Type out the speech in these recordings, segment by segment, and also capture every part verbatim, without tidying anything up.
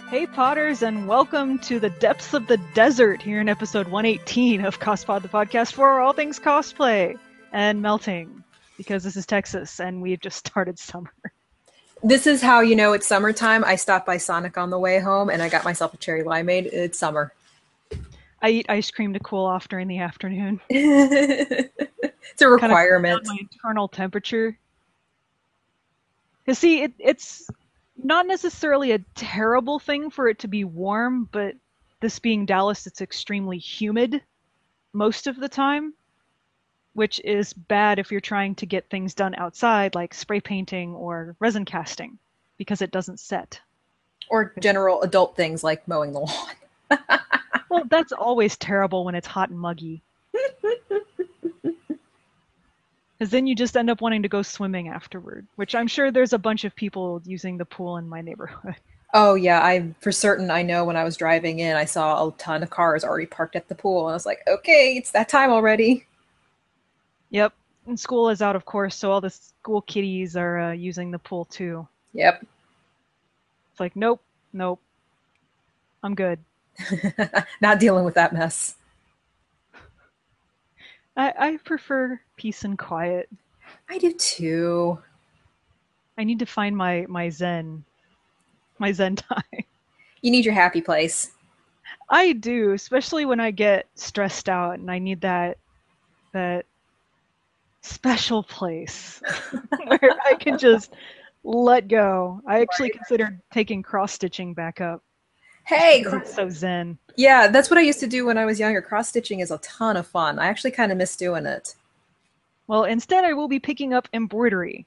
Hey Potters, and welcome to the depths of the desert here in episode one eighteen of Cospod, the podcast for all things cosplay and melting, because this is Texas and we've just started summer. This is how you know it's summertime. I stopped by Sonic on the way home and I got myself a cherry limeade. It's summer. I eat ice cream to cool off during the afternoon. It's a requirement. Kind of my internal temperature. Because see, it, it's not necessarily a terrible thing for it to be warm, but this being Dallas, it's extremely humid most of the time, which is bad if you're trying to get things done outside, like spray painting or resin casting, because it doesn't set. Or general adult things like mowing the lawn. Well, that's always terrible when it's hot and muggy. Because then you just end up wanting to go swimming afterward, which I'm sure there's a bunch of people using the pool in my neighborhood. Oh yeah, I for certain I know when I was driving in, I saw a ton of cars already parked at the pool, and I was like, okay, it's that time already. Yep, and school is out, of course, so all the school kiddies are uh, using the pool too. Yep. It's like, nope, nope, I'm good. Not dealing with that mess. I, I prefer peace and quiet. I do too. I need to find my, my zen. My zen time. You need your happy place. I do, especially when I get stressed out and I need that that special place where I can just let go. I actually Right. considered taking cross-stitching back up. Hey, It's so zen. yeah, that's what I used to do when I was younger. Cross stitching is a ton of fun. I actually kind of miss doing it. Well, instead I will be picking up embroidery.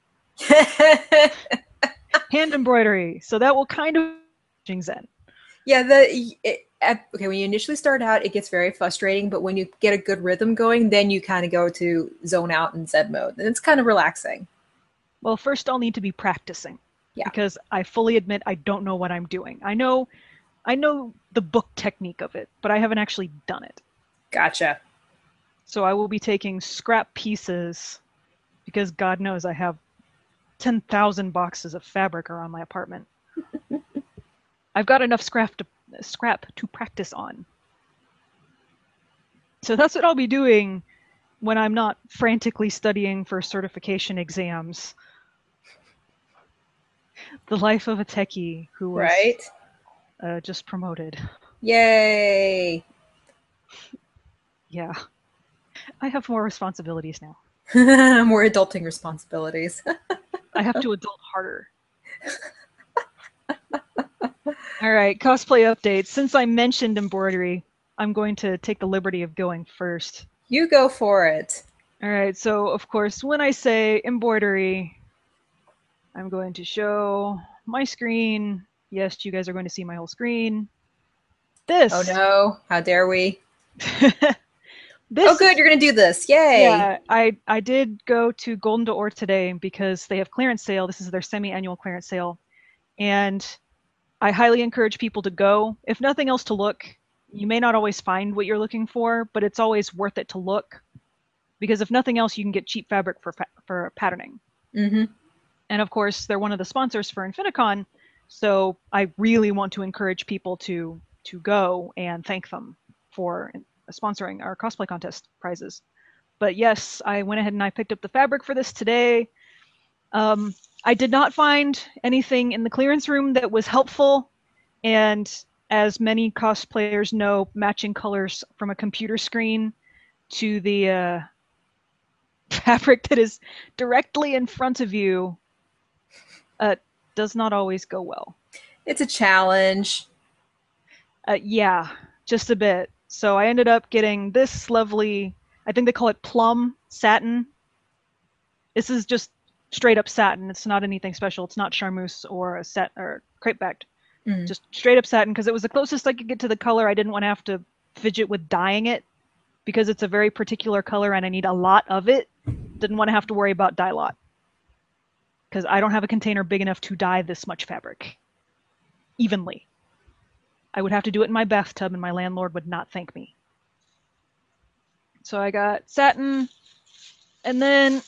Hand embroidery. So that will kind of zen. Yeah, the it, at, okay, when you initially start out, it gets very frustrating, but when you get a good rhythm going, then you kind of go to zone out and Zen mode, and it's kind of relaxing. Well, first I'll need to be practicing. Yeah. Because I fully admit I don't know what I'm doing. I know I know the book technique of it, but I haven't actually done it. Gotcha. So I will be taking scrap pieces because God knows I have ten thousand boxes of fabric around my apartment. I've got enough scrap to, scrap to practice on. So that's what I'll be doing when I'm not frantically studying for certification exams. The life of a techie who was Right? uh, just promoted. Yay! Yeah. I have more responsibilities now. More adulting responsibilities. I have to adult harder. All right, cosplay updates. Since I mentioned embroidery, I'm going to take the liberty of going first. You go for it. All right, so of course, when I say embroidery, I'm going to show my screen. Yes, you guys are going to see my whole screen. This. Oh no, how dare we? This, oh good, you're gonna do this. Yay! Yeah, I, I did go to Golden Door today because they have clearance sale. This is their semi-annual clearance sale. And I highly encourage people to go. If nothing else to look, you may not always find what you're looking for, but it's always worth it to look. Because if nothing else, you can get cheap fabric for for patterning. Mm-hmm. And of course, they're one of the sponsors for Infinicon, so I really want to encourage people to to go and thank them for sponsoring our cosplay contest prizes. But yes, I went ahead and I picked up the fabric for this today. Um, I did not find anything in the clearance room that was helpful, and as many cosplayers know, matching colors from a computer screen to the uh, fabric that is directly in front of you uh, does not always go well. It's a challenge. Uh, yeah, just a bit. So I ended up getting this lovely, I think they call it plum satin. This is just straight up satin. It's not anything special. It's not charmeuse or a set or crepe backed. Mm. Just straight up satin because it was the closest I could get to the color. I didn't want to have to fidget with dyeing it because it's a very particular color and I need a lot of it. Didn't want to have to worry about dye lot because I don't have a container big enough to dye this much fabric evenly. I would have to do it in my bathtub and my landlord would not thank me. So I got satin, and then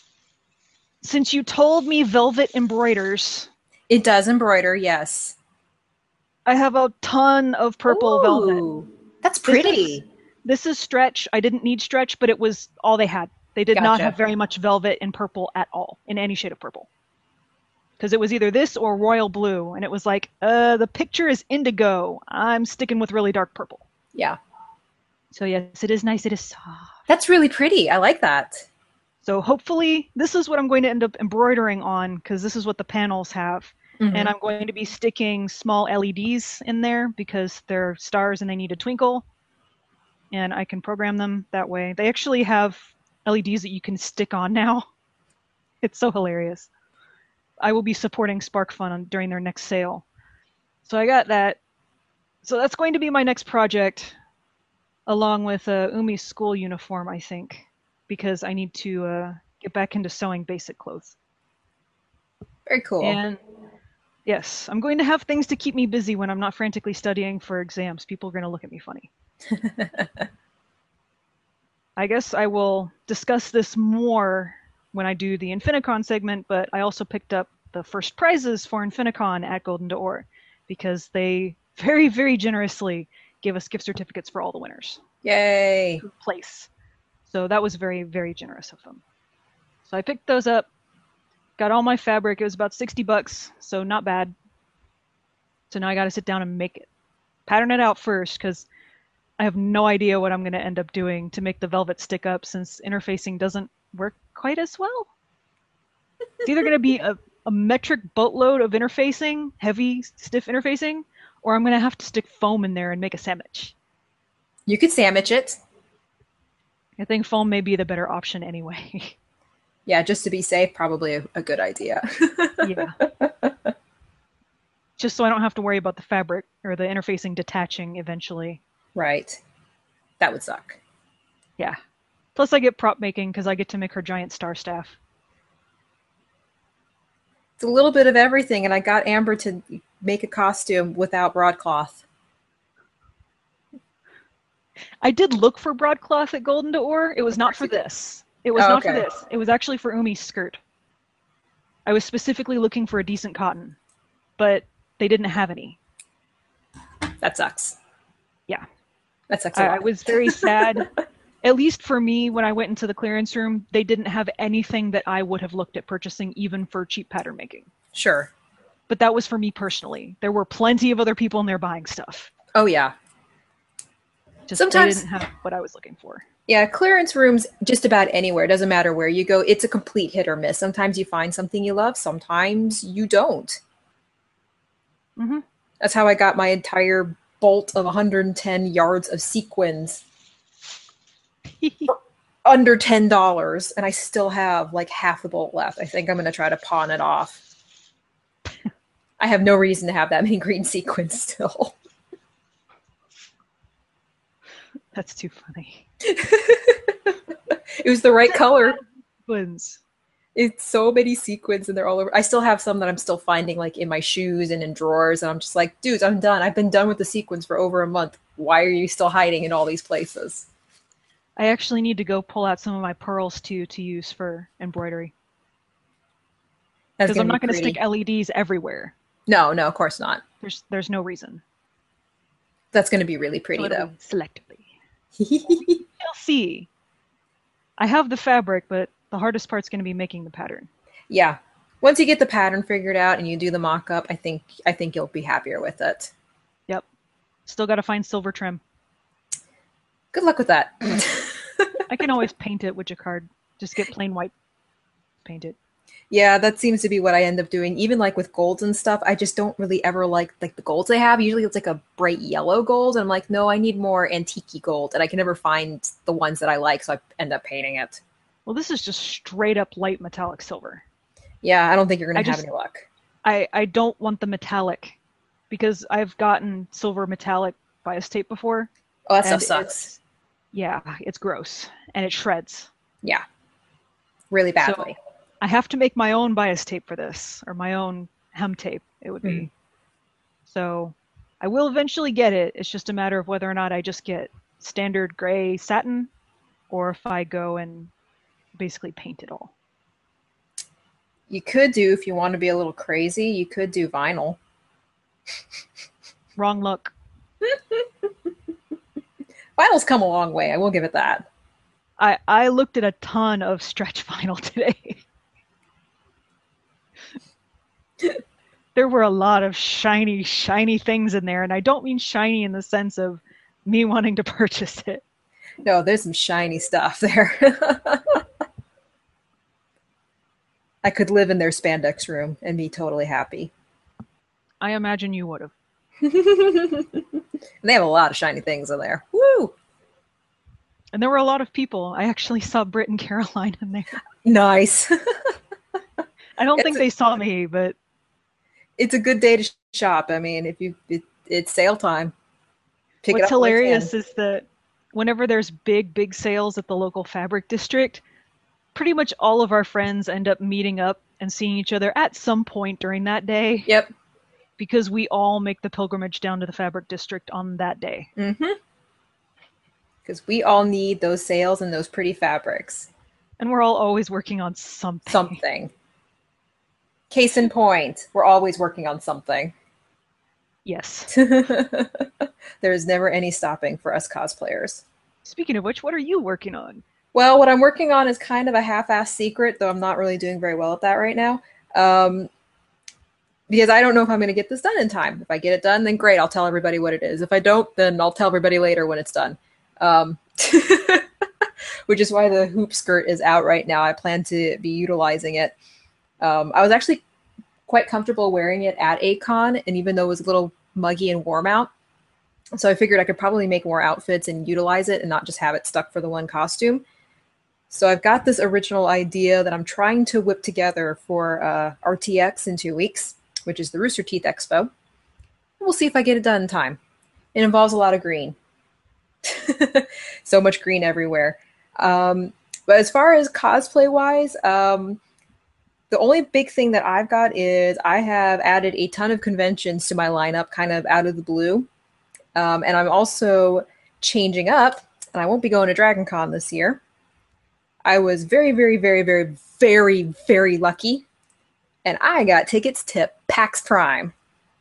since you told me velvet embroiders, It does embroider, yes. I have a ton of purple velvet. Ooh, that's This is pretty. this is stretch. I didn't need stretch, but it was all they had. They did not have Gotcha. very much velvet in purple at all, in any shade of purple. Because it was either this or royal blue, and it was like, uh, the picture is indigo. I'm sticking with really dark purple. Yeah. So yes, it is nice. It is soft. That's really pretty. I like that. So hopefully this is what I'm going to end up embroidering on, because this is what the panels have. Mm-hmm. And I'm going to be sticking small L E Ds in there because they're stars and they need to twinkle. And I can program them that way. They actually have L E Ds that you can stick on now. It's so hilarious. I will be supporting SparkFun on, during their next sale. So I got that. So that's going to be my next project, along with uh, Umi's school uniform, I think, because I need to uh, get back into sewing basic clothes. Very cool. And yes, I'm going to have things to keep me busy when I'm not frantically studying for exams. People are going to look at me funny. I guess I will discuss this more when I do the Infinicon segment, but I also picked up the first prizes for Infinicon at Golden Door because they very, very generously give us gift certificates for all the winners. Yay. To place. So that was very, very generous of them. So I picked those up, got all my fabric. It was about sixty bucks, so not bad. So now I got to sit down and make it. Pattern it out first because I have no idea what I'm going to end up doing to make the velvet stick up since interfacing doesn't work quite as well. It's either going to be a, a metric boatload of interfacing, heavy, stiff interfacing, or I'm going to have to stick foam in there and make a sandwich. You could sandwich it. I think foam may be the better option anyway. Yeah, just to be safe, probably a, a good idea. Yeah. Just so I don't have to worry about the fabric or the interfacing detaching eventually. Right. That would suck. Yeah. Plus I get prop making because I get to make her giant star staff. It's a little bit of everything, and I got Amber to make a costume without broadcloth. I did look for broadcloth at Golden Door. It was not for this. It was Oh, not okay. for this. It was actually for Umi's skirt. I was specifically looking for a decent cotton, but they didn't have any. That sucks. Yeah. That sucks a I, lot. I was very sad. At least for me, when I went into the clearance room, they didn't have anything that I would have looked at purchasing, even for cheap pattern making. Sure. But that was for me personally. There were plenty of other people in there buying stuff. Oh, yeah. Just Sometimes- they didn't have what I was looking for. Yeah, clearance rooms just about anywhere. Doesn't matter where you go. It's a complete hit or miss. Sometimes you find something you love. Sometimes you don't. Mm-hmm. That's how I got my entire bolt of one hundred ten yards of sequins for under ten dollars, and I still have like half the bolt left. I think I'm going to try to pawn it off. I have no reason to have that many green sequins still. That's too funny. It was the right color. Twins. It's so many sequins and they're all over. I still have some that I'm still finding like in my shoes and in drawers, and I'm just like, dudes, I'm done. I've been done with the sequins for over a month. Why are you still hiding in all these places? I actually need to go pull out some of my pearls too to use for embroidery. That's Because I'm gonna not be going to pretty. stick L E Ds everywhere. No, no, of course not. There's there's no reason. That's going to be really pretty So it'll though. be selectively. You'll see. I have the fabric, but the hardest part's going to be making the pattern. Yeah. Once you get the pattern figured out and you do the mock-up, I think I think you'll be happier with it. Yep. Still got to find silver trim. Good luck with that. I can always paint it with jacquard. Just get plain white. Paint it. Yeah, that seems to be what I end up doing. Even like with golds and stuff, I just don't really ever like like the golds I have. Usually it's like a bright yellow gold, and I'm like, no, I need more antique gold, and I can never find the ones that I like, so I end up painting it. Well, this is just straight up light metallic silver. Yeah, I don't think you're I gonna have just- any luck. I, I don't want the metallic because I've gotten silver metallic bias tape before. Oh, that stuff and sucks. it's- Yeah, it's gross and it shreds. Yeah, really badly. I have to make my own bias tape for this, or my own hem tape, it would be. Mhm. So I will eventually get it. It's just a matter of whether or not I just get standard gray satin, or if I go and basically paint it all. You could do, if you want to be a little crazy, you could do vinyl. Wrong look. Finals come a long way. I will give it that. I, I looked at a ton of stretch vinyl today. There were a lot of shiny, shiny things in there, and I don't mean shiny in the sense of me wanting to purchase it. No, there's some shiny stuff there. I could live in their spandex room and be totally happy. I imagine you would have. They have a lot of shiny things in there. Woo! And there were a lot of people. I actually saw Britt and Caroline in there. Nice. I don't It's think a- they saw me, but It's a good day to shop. I mean, if you it, it's sale time. Pick it what's up while you can. hilarious is that whenever there's big, big sales at the local fabric district, pretty much all of our friends end up meeting up and seeing each other at some point during that day Yep. because we all make the pilgrimage down to the fabric district on that day. Mm-hmm. Because we all need those sales and those pretty fabrics. And we're all always working on something. Something. Case in point, we're always working on something. Yes. There is never any stopping for us cosplayers. Speaking of which, what are you working on? Well, what I'm working on is kind of a half-assed secret, though I'm not really doing very well at that right now. Um, because I don't know if I'm going to get this done in time. If I get it done, then great, I'll tell everybody what it is. If I don't, then I'll tell everybody later when it's done. Um, which is why the hoop skirt is out right now. I plan to be utilizing it. Um, I was actually quite comfortable wearing it at A Con, and even though it was a little muggy and warm out, so I figured I could probably make more outfits and utilize it and not just have it stuck for the one costume. So I've got this original idea that I'm trying to whip together for uh, R T X in two weeks, which is the Rooster Teeth Expo. We'll see if I get it done in time. It involves a lot of green. So much green everywhere. Um, but as far as cosplay-wise, um, the only big thing that I've got is I have added a ton of conventions to my lineup kind of out of the blue. Um, and I'm also changing up, and I won't be going to Dragon Con this year. I was very, very, very, very, very, very lucky, and I got tickets to PAX Prime.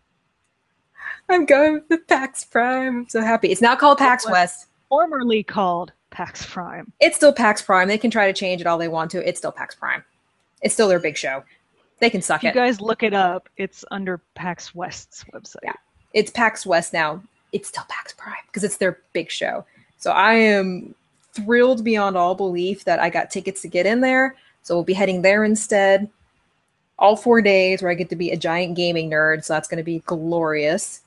I'm going to PAX Prime. I'm so happy. It's now called PAX West. Formerly called PAX Prime. It's still PAX Prime. They can try to change it all they want to. It's still PAX Prime. It's still their big show. They can suck If you it. guys look it up, it's under PAX West's website. Yeah. It's PAX West now. It's still PAX Prime because it's their big show. So I am thrilled beyond all belief that I got tickets to get in there. So we'll be heading there instead. All four days where I get to be a giant gaming nerd. So that's going to be glorious.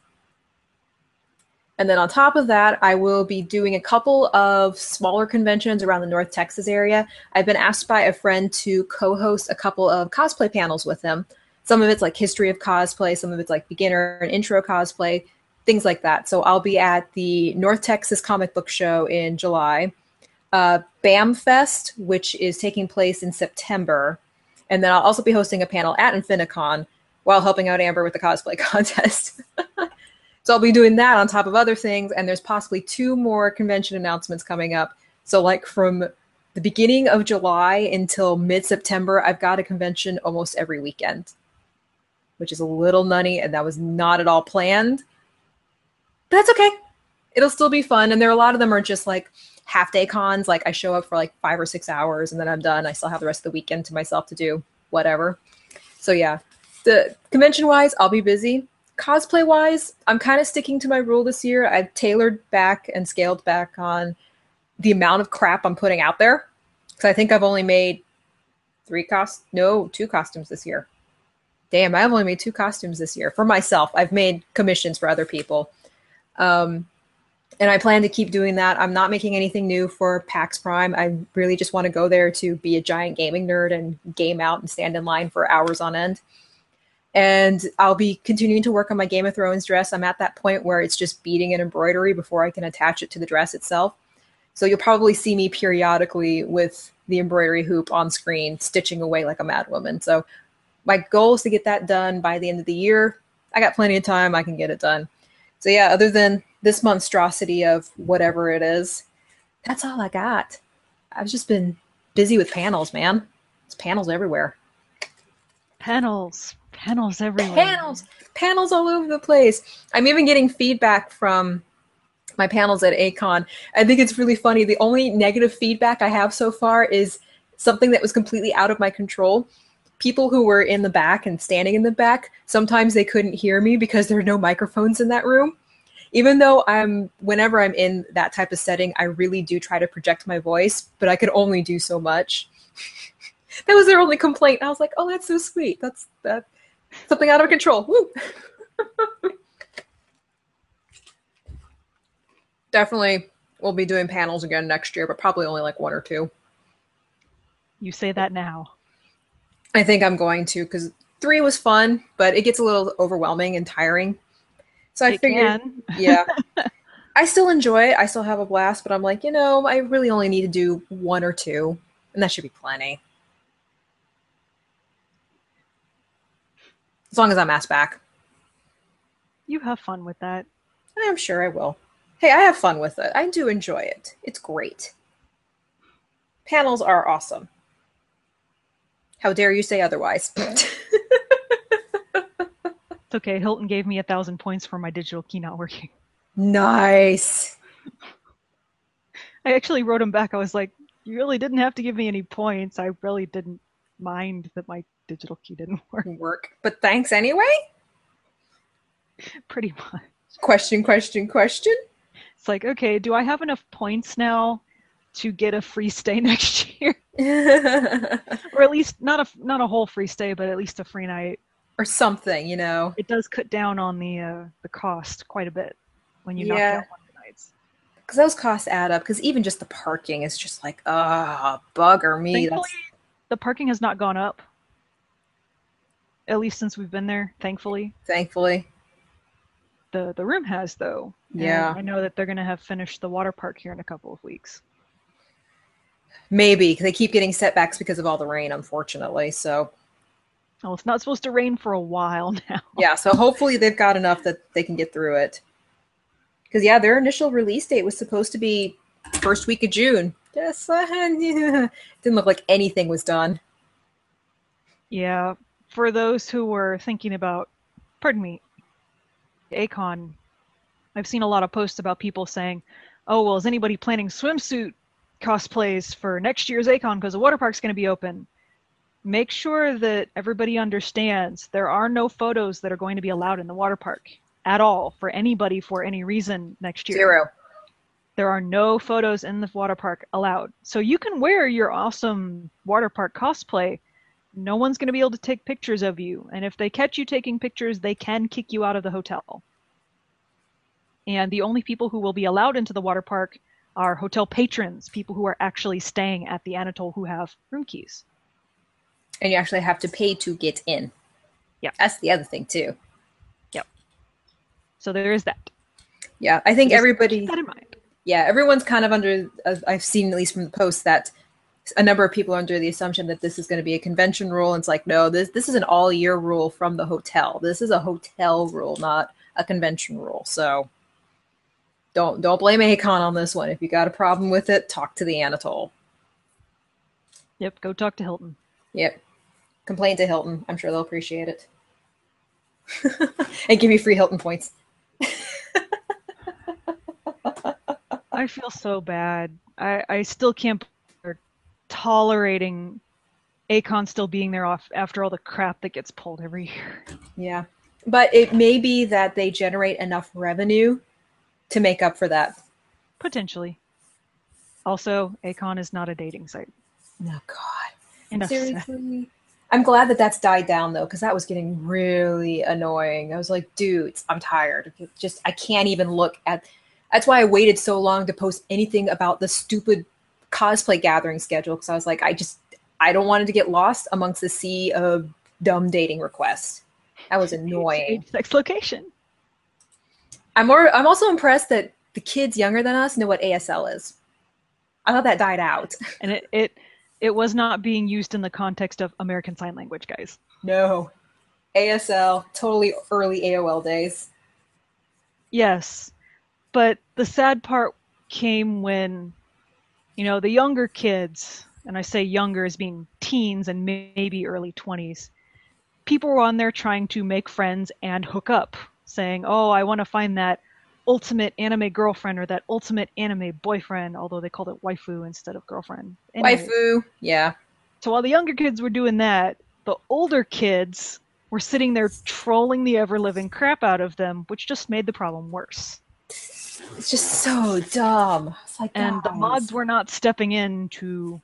And then on top of that, I will be doing a couple of smaller conventions around the North Texas area. I've been asked by a friend to co-host a couple of cosplay panels with him. Some of it's like history of cosplay. Some of it's like beginner and intro cosplay, things like that. So I'll be at the North Texas Comic Book Show in July, uh, BAM Fest, which is taking place in September. And then I'll also be hosting a panel at Infinicon while helping out Amber with the cosplay contest. So I'll be doing that on top of other things, and there's possibly two more convention announcements coming up. So like from the beginning of July until mid-September, I've got a convention almost every weekend, which is a little nutty, and that was not at all planned. But that's okay. It'll still be fun, and there are a lot of them are just like half-day cons. Like I show up for like five or six hours, and then I'm done. I still have the rest of the weekend to myself to do whatever. So yeah, the convention-wise, I'll be busy. Cosplay-wise, I'm kind of sticking to my rule this year. I've tailored back and scaled back on the amount of crap I'm putting out there. Because I think I've only made three cost no, two costumes this year. Damn, I've only made two costumes this year for myself. I've made commissions for other people. Um, and I plan to keep doing that. I'm not making anything new for PAX Prime. I really just want to go there to be a giant gaming nerd and game out and stand in line for hours on end. And I'll be continuing to work on my Game of Thrones dress. I'm at that point where it's just beading and embroidery before I can attach it to the dress itself. So you'll probably see me periodically with the embroidery hoop on screen, stitching away like a madwoman. So my goal is to get that done by the end of the year. I got plenty of time. I can get it done. So yeah, other than this monstrosity of whatever it is, that's all I got. I've just been busy with panels, man. There's panels everywhere. Panels, panels everywhere. Panels, panels all over the place. I'm even getting feedback from my panels at A-Kon. I think it's really funny. The only negative feedback I have so far is something that was completely out of my control. People who were in the back and standing in the back, sometimes they couldn't hear me because there are no microphones in that room. Even though I'm, whenever I'm in that type of setting, I really do try to project my voice, but I could only do so much. That was their only complaint. I was like, oh, that's so sweet. That's that something out of control. Woo. Definitely we'll be doing panels again next year, but probably only like one or two. You say that now. I think I'm going to, because three was fun, but it gets a little overwhelming and tiring. So I It figured, can. yeah. I still enjoy it. I still have a blast, but I'm like, you know, I really only need to do one or two, and that should be plenty. As long as I'm asked back. You have fun with that. I'm sure I will. Hey, I have fun with it. I do enjoy it. It's great. Panels are awesome. How dare you say otherwise? It's okay. Hilton gave me a thousand points for my digital key not working. Nice. I actually wrote him back. I was like, you really didn't have to give me any points. I really didn't mind that my digital key didn't work. Work. But thanks anyway? Pretty much. Question, question, question. It's like, okay, do I have enough points now to get a free stay next year? Or at least not a not a whole free stay, but at least a free night. Or something, you know. It does cut down on the uh, the cost quite a bit when you knock Yeah. out one of the nights. Because those costs add up. Because even just the parking is just like, ah, oh, bugger me. Thankfully, That's... the parking has not gone up. At least since we've been there, thankfully. Thankfully. The the room has, though. Yeah. And I know that they're going to have finished the water park here in a couple of weeks. Maybe. They keep getting setbacks because of all the rain, unfortunately. So, Oh, it's not supposed to rain for a while now. yeah. So hopefully they've got enough that they can get through it. Because, yeah, their initial release date was supposed to be first week of June. Just, uh, yeah. Didn't look like anything was done. Yeah. For those who were thinking about, pardon me, A-Kon, I've seen a lot of posts about people saying, oh, well, is anybody planning swimsuit cosplays for next year's A-Kon because the water park's going to be open? Make sure that everybody understands there are no photos that are going to be allowed in the water park at all for anybody for any reason next year. Zero. There are no photos in the water park allowed. So you can wear your awesome water park cosplay. No one's going to be able to take pictures of you. And if they catch you taking pictures, they can kick you out of the hotel. And the only people who will be allowed into the water park are hotel patrons, people who are actually staying at the Anatole who have room keys. And you actually have to pay to get in. Yeah. That's the other thing, too. Yep. So there is that. Yeah, I think Just everybody... keep that in mind. Yeah, everyone's kind of under... Uh, I've seen, at least from the post, that a number of people are under the assumption that this is going to be a convention rule. And it's like, no, this this is an all-year rule from the hotel. This is a hotel rule, not a convention rule. So don't don't blame A-Kon on this one. If you got a problem with it, talk to the Anatole. Yep, go talk to Hilton. Yep. Complain to Hilton. I'm sure they'll appreciate it. And give you free Hilton points. I feel so bad. I, I still can't believe they're tolerating A-Kon still being there off after all the crap that gets pulled every year. Yeah. But it may be that they generate enough revenue to make up for that. Potentially. Also, A-Kon is not a dating site. Oh, God. Enough said. Seriously? I'm glad that that's died down, though, because that was getting really annoying. I was like, dudes, I'm tired. Just, I can't even look at... That's why I waited so long to post anything about the stupid cosplay gathering schedule, because I was like, I just... I don't want it to get lost amongst the sea of dumb dating requests. That was annoying. Age, sex, location. I'm more. I'm also impressed that the kids younger than us know what A S L is. I thought that died out. And it, it it was not being used in the context of American Sign Language, guys. No. A S L, totally early A O L days. Yes. But the sad part came when, you know, the younger kids, and I say younger as being teens and maybe early twenties, people were on there trying to make friends and hook up, saying, oh, I want to find that ultimate anime girlfriend or that ultimate anime boyfriend, although they called it waifu instead of girlfriend. Anyways, Waifu, yeah. so while the younger kids were doing that, the older kids were sitting there trolling the ever-living crap out of them, which just made the problem worse. It's just so dumb. It's like, and guys. the mods were not stepping in to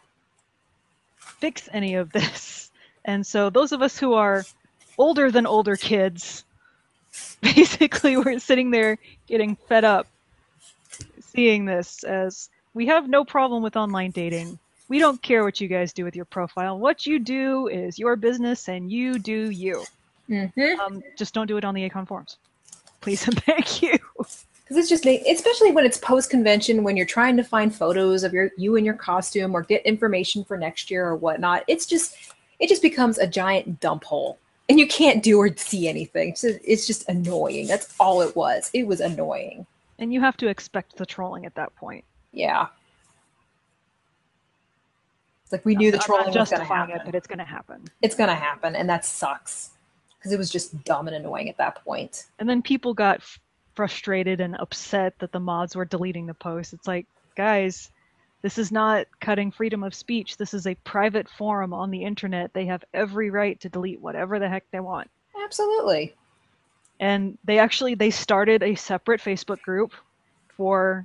fix any of this. And so those of us who are older than older kids basically were sitting there getting fed up seeing this as we have no problem with online dating. We don't care what you guys do with your profile. What you do is your business and you do you. Mm-hmm. Um, just don't do it on the Acon forums. Please and thank you. Because it's just, especially when it's post-convention, when you're trying to find photos of your you in your costume or get information for next year or whatnot, it's just, it just becomes a giant dump hole. And you can't do or see anything. So it's just annoying. That's all it was. It was annoying. And you have to expect the trolling at that point. Yeah. It's like we knew the I'm trolling not was going to justifying happen. it, but it's going to happen. It's going to happen, and that sucks. Because it was just dumb and annoying at that point. And then people got f- frustrated and upset that the mods were deleting the post. It's like, guys, this is not cutting freedom of speech. This is a private forum on the internet. They have every right to delete whatever the heck they want. Absolutely. And they actually, they started a separate Facebook group for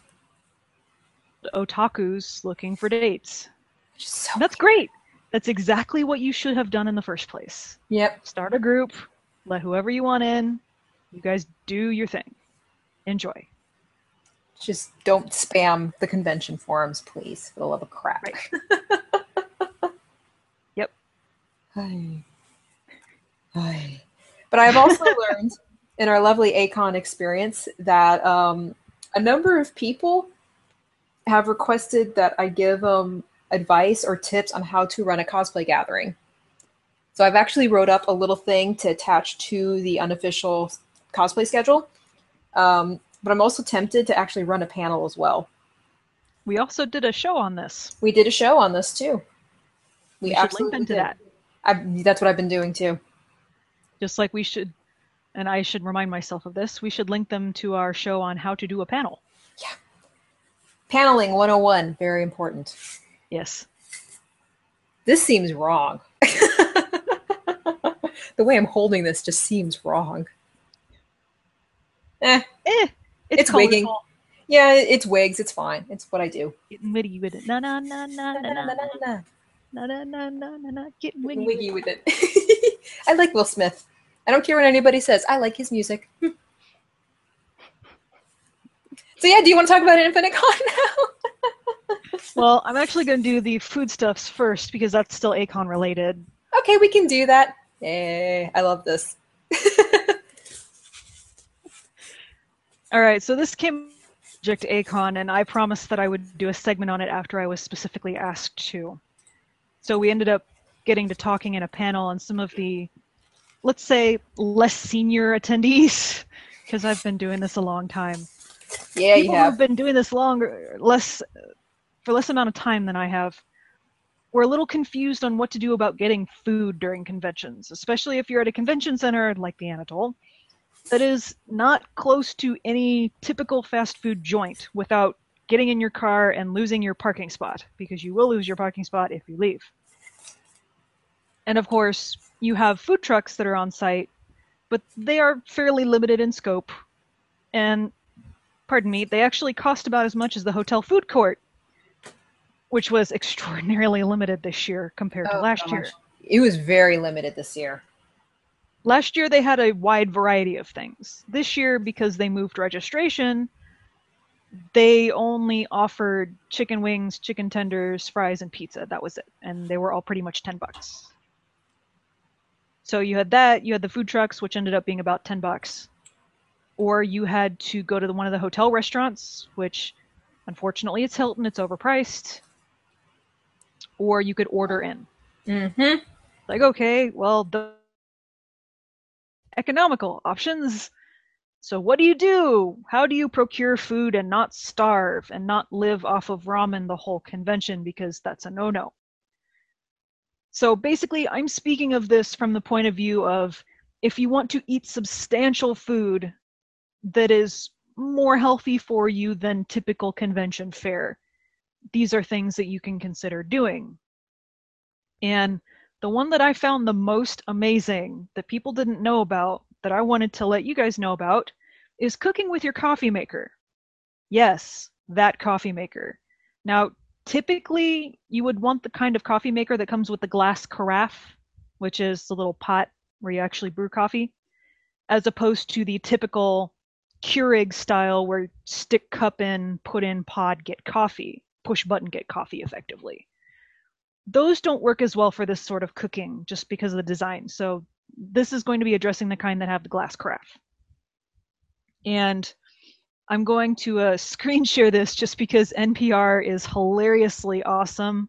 otakus looking for dates. So That's great. That's exactly what you should have done in the first place. Yep. Start a group, let whoever you want in. You guys do your thing. Enjoy. Just don't spam the convention forums, please, for the love of crap. Right. Yep. Hi. Hi. But I've also learned in our lovely Acon experience that um, a number of people have requested that I give them advice or tips on how to run a cosplay gathering. So I've actually wrote up a little thing to attach to the unofficial cosplay schedule. Um, but I'm also tempted to actually run a panel as well. We also did a show on this. We did a show on this too. We, we should link them to did. that. I, that's what I've been doing too. Just like we should, and I should remind myself of this, we should link them to our show on how to do a panel. Yeah. Paneling one oh one, very important. Yes. This seems wrong. The way I'm holding this just seems wrong. Eh. Eh. It's, it's wigging. Yeah, it's wigs. It's fine. It's what I do. Getting witty with it. Na na na na na na na na na na na na na na. Getting wiggy, wiggy with it. I like Will Smith. I don't care what anybody says. I like his music. So yeah, do you want to talk about InfiniCon now? Well, I'm actually going to do the foodstuffs first because that's still Acon related. Okay, we can do that. Yay, I love this. All right, so this came Project Acon, and I promised that I would do a segment on it after I was specifically asked to. So we ended up getting to talking in a panel, and some of the, let's say, less senior attendees, because I've been doing this a long time. Yeah, People you have. who've been doing this longer, less, for less amount of time than I have, were a little confused on what to do about getting food during conventions, especially if you're at a convention center like the Anatole that is not close to any typical fast food joint without getting in your car and losing your parking spot, because you will lose your parking spot if you leave. And of course, you have food trucks that are on site, but they are fairly limited in scope. And, pardon me, they actually cost about as much as the hotel food court, which was extraordinarily limited this year compared to oh, last gosh. year. It was very limited this year. Last year, they had a wide variety of things. This year, because they moved registration, they only offered chicken wings, chicken tenders, fries, and pizza. That was it. And they were all pretty much ten bucks. So you had that, you had the food trucks, which ended up being about ten bucks. Or you had to go to the, one of the hotel restaurants, which unfortunately it's Hilton, it's overpriced. Or you could order in. Mm-hmm. Like, okay, well, the economical options. So what do you do? How do you procure food and not starve and not live off of ramen the whole convention, because that's a no-no? So basically, I'm speaking of this from the point of view of if you want to eat substantial food that is more healthy for you than typical convention fare, these are things that you can consider doing. And the one that I found the most amazing that people didn't know about, that I wanted to let you guys know about, is cooking with your coffee maker. Yes, that coffee maker. Now, typically, you would want the kind of coffee maker that comes with the glass carafe, which is the little pot where you actually brew coffee, as opposed to the typical Keurig style where stick cup in, put in pod, get coffee, push button, get coffee effectively. Those don't work as well for this sort of cooking just because of the design. So this is going to be addressing the kind that have the glass carafe. And I'm going to uh, screen share this just because N P R is hilariously awesome.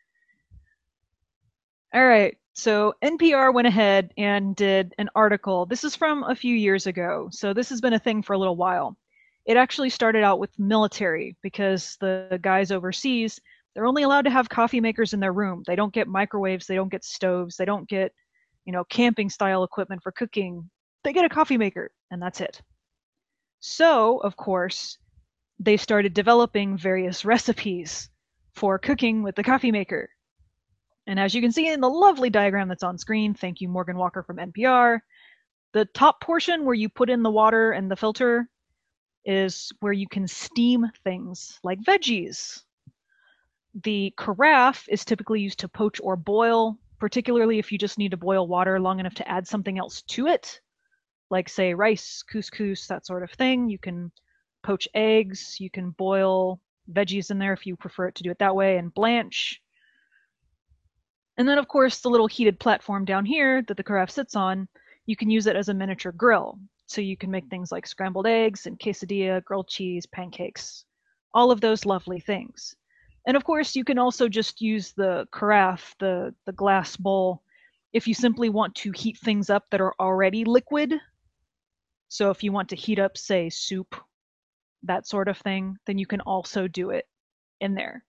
All right, so N P R went ahead and did an article. This is from a few years ago, so this has been a thing for a little while. It actually started out with military because the guys overseas, they're only allowed to have coffee makers in their room. They don't get microwaves, they don't get stoves, they don't get, you know, camping style equipment for cooking. They get a coffee maker, and that's it. So, of course, they started developing various recipes for cooking with the coffee maker. And as you can see in the lovely diagram that's on screen, thank you, Morgan Walker from N P R, the top portion where you put in the water and the filter is where you can steam things like veggies. The carafe is typically used to poach or boil, particularly if you just need to boil water long enough to add something else to it, like say rice, couscous, that sort of thing. You can poach eggs, you can boil veggies in there if you prefer it to do it that way, and blanch. And then of course the little heated platform down here that the carafe sits on, you can use it as a miniature grill. So you can make things like scrambled eggs and quesadilla, grilled cheese, pancakes, all of those lovely things. And of course you can also just use the carafe, the, the glass bowl, if you simply want to heat things up that are already liquid. So if you want to heat up, say, soup, that sort of thing, then you can also do it in there.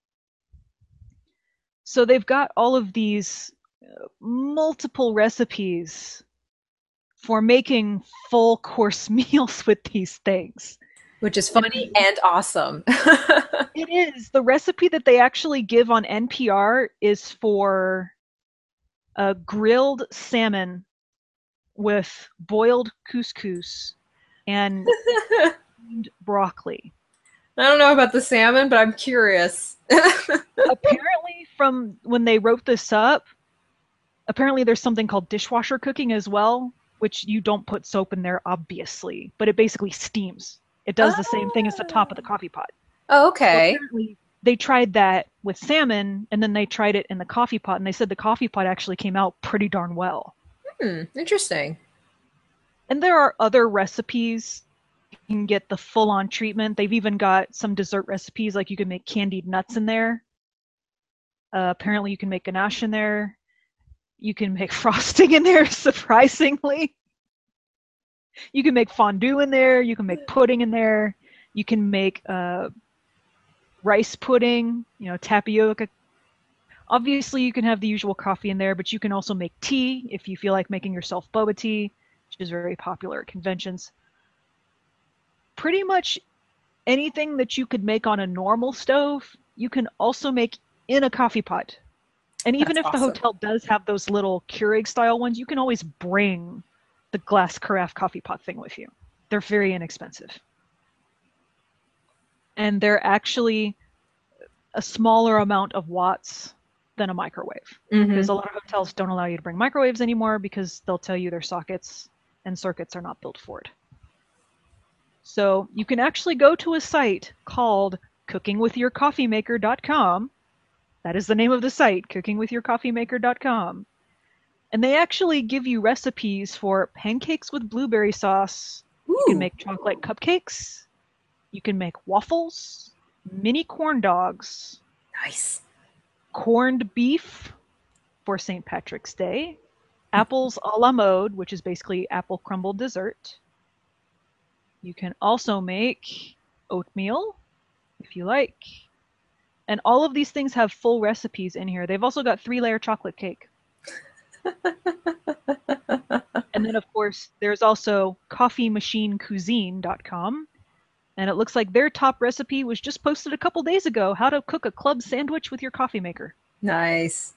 So they've got all of these uh, multiple recipes for making full course meals with these things. Which is funny and, and awesome. It is. The recipe that they actually give on N P R is for a grilled salmon with boiled couscous and broccoli. I don't know about the salmon, but I'm curious. Apparently, from when they wrote this up, apparently there's something called dishwasher cooking as well, which you don't put soap in there, obviously, but it basically steams. It does oh. the same thing as the top of the coffee pot. Oh, okay. So apparently they tried that with salmon, and then they tried it in the coffee pot, and they said the coffee pot actually came out pretty darn well. Hmm, interesting. And there are other recipes. You can get the full-on treatment. They've even got some dessert recipes, like you can make candied nuts in there. Uh, apparently you can make ganache in there. You can make frosting in there, surprisingly. You can make fondue in there. You can make pudding in there. You can make uh, rice pudding, you know, tapioca. Obviously, you can have the usual coffee in there, but you can also make tea if you feel like making yourself boba tea, which is very popular at conventions. Pretty much anything that you could make on a normal stove, you can also make in a coffee pot. And even That's if awesome. The hotel does have those little Keurig style ones, you can always bring the glass carafe coffee pot thing with you. They're very inexpensive. And they're actually a smaller amount of watts than a microwave. Mm-hmm. Because a lot of hotels don't allow you to bring microwaves anymore because they'll tell you their sockets and circuits are not built for it. So you can actually go to a site called cooking with your coffee maker dot com. That is the name of the site, cooking with your coffee maker dot com. And they actually give you recipes for pancakes with blueberry sauce. Ooh. You can make chocolate cupcakes. You can make waffles, mini corn dogs. Nice. Corned beef for Saint Patrick's Day. Apples a la mode, which is basically apple crumble dessert. You can also make oatmeal, if you like. And all of these things have full recipes in here. They've also got three-layer chocolate cake. And then, of course, there's also coffee machine cuisine dot com. And it looks like their top recipe was just posted a couple days ago, how to cook a club sandwich with your coffee maker. Nice.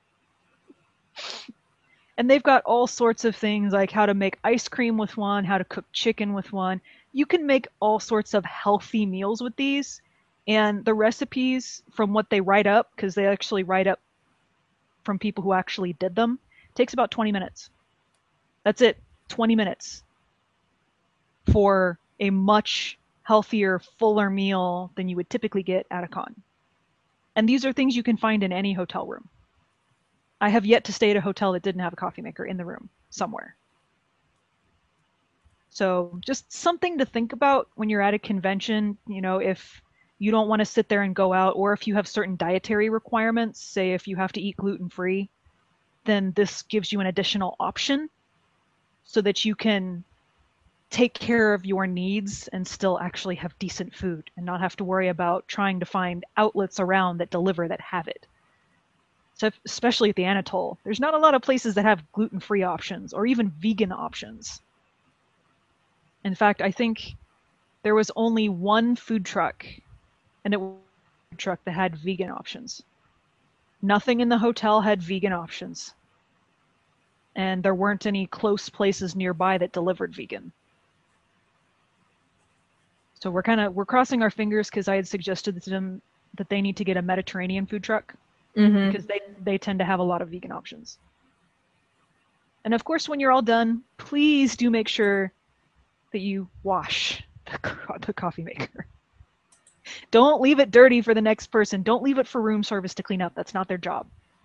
And they've got all sorts of things like how to make ice cream with one, how to cook chicken with one. You can make all sorts of healthy meals with these. And the recipes from what they write up, because they actually write up from people who actually did them, takes about twenty minutes. That's it. twenty minutes for a much healthier, fuller meal than you would typically get at a con. And these are things you can find in any hotel room. I have yet to stay at a hotel that didn't have a coffee maker in the room somewhere. So just something to think about when you're at a convention, you know, if you don't want to sit there and go out, or if you have certain dietary requirements, say if you have to eat gluten-free, then this gives you an additional option so that you can take care of your needs and still actually have decent food and not have to worry about trying to find outlets around that deliver that have it. So especially at the Anatole, there's not a lot of places that have gluten-free options or even vegan options. In fact, I think there was only one food truck, and it was a food truck that had vegan options. Nothing in the hotel had vegan options. And there weren't any close places nearby that delivered vegan. So we're kind of we're crossing our fingers because I had suggested to them that they need to get a Mediterranean food truck Mm-hmm. because they, they tend to have a lot of vegan options. And of course, when you're all done, please do make sure that you wash the, the coffee maker. Don't leave it dirty for the next person. Don't leave it for room service to clean up. That's not their job.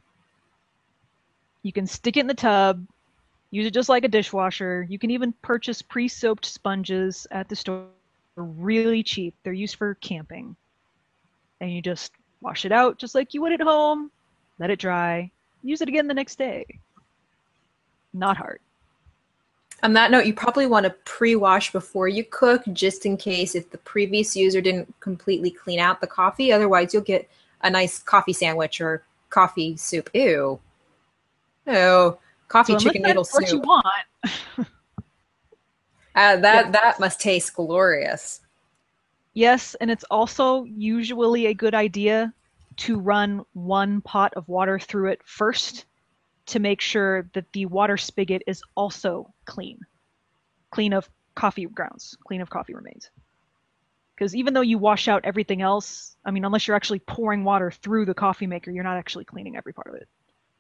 You can stick it in the tub, use it just like a dishwasher. You can even purchase pre-soaped sponges at the store. They're really cheap. They're used for camping. And you just wash it out just like you would at home, let it dry, use it again the next day. Not hard. On that note, you probably want to pre-wash before you cook, just in case if the previous user didn't completely clean out the coffee. Otherwise, you'll get a nice coffee sandwich or coffee soup. Ew. Ew. Coffee So chicken noodle what soup. you want. Uh, that Yeah. that must taste glorious. Yes, and it's also usually a good idea to run one pot of water through it first to make sure that the water spigot is also clean. Clean of coffee grounds, clean of coffee remains. Because even though you wash out everything else, I mean, unless you're actually pouring water through the coffee maker, you're not actually cleaning every part of it.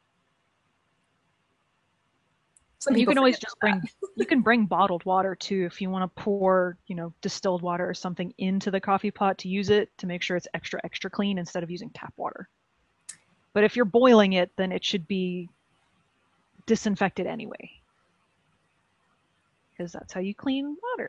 Some And you people can always forget just about bring you can bring bottled water too if you want to pour, you know, distilled water or something into the coffee pot to use it to make sure it's extra extra clean instead of using tap water. But if you're boiling it, then it should be disinfected anyway. Because that's how you clean water.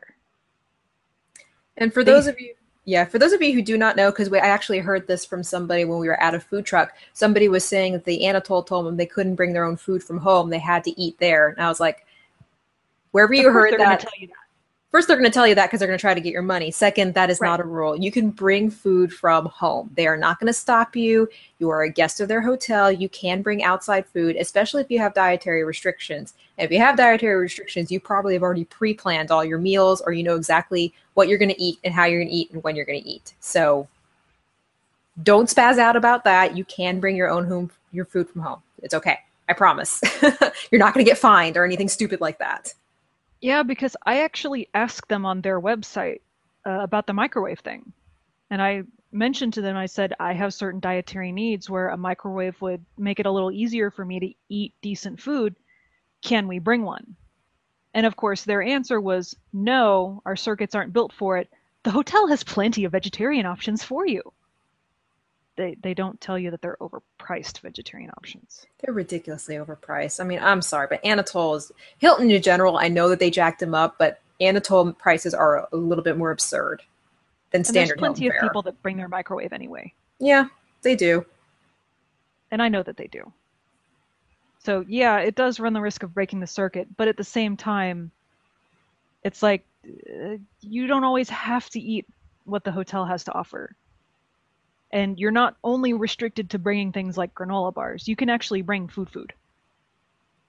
And for They- those of you, yeah, for those of you who do not know, because I actually heard this from somebody when we were at a food truck. Somebody was saying that the Anatole told them they couldn't bring their own food from home; they had to eat there. And I was like, wherever you Of course heard they're gonna that, tell you that. first they're going to tell you that because they're going to try to get your money. Second, that is Right. not a rule. You can bring food from home. They are not going to stop you. You are a guest of their hotel. You can bring outside food, especially if you have dietary restrictions. And if you have dietary restrictions, you probably have already pre-planned all your meals, or you know exactly what you're going to eat and how you're going to eat and when you're going to eat. So don't spaz out about that. You can bring your own home, your food from home. It's okay. I promise. You're not going to get fined or anything stupid like that. Yeah, because I actually asked them on their website uh, about the microwave thing. And I mentioned to them, I said, I have certain dietary needs where a microwave would make it a little easier for me to eat decent food. Can we bring one? And of course, their answer was, no, our circuits aren't built for it. The hotel has plenty of vegetarian options for you. They, they don't tell you that they're overpriced vegetarian options. They're ridiculously overpriced. I mean, I'm sorry, but Anatole is Hilton in general. I know that they jacked them up, but Anatole prices are a little bit more absurd than And there's standard plenty Hilton of fare. people that bring their microwave anyway. Yeah, they do. And I know that they do. So yeah, it does run the risk of breaking the circuit, but at the same time, it's like uh, you don't always have to eat what the hotel has to offer. And you're not only restricted to bringing things like granola bars. You can actually bring food food.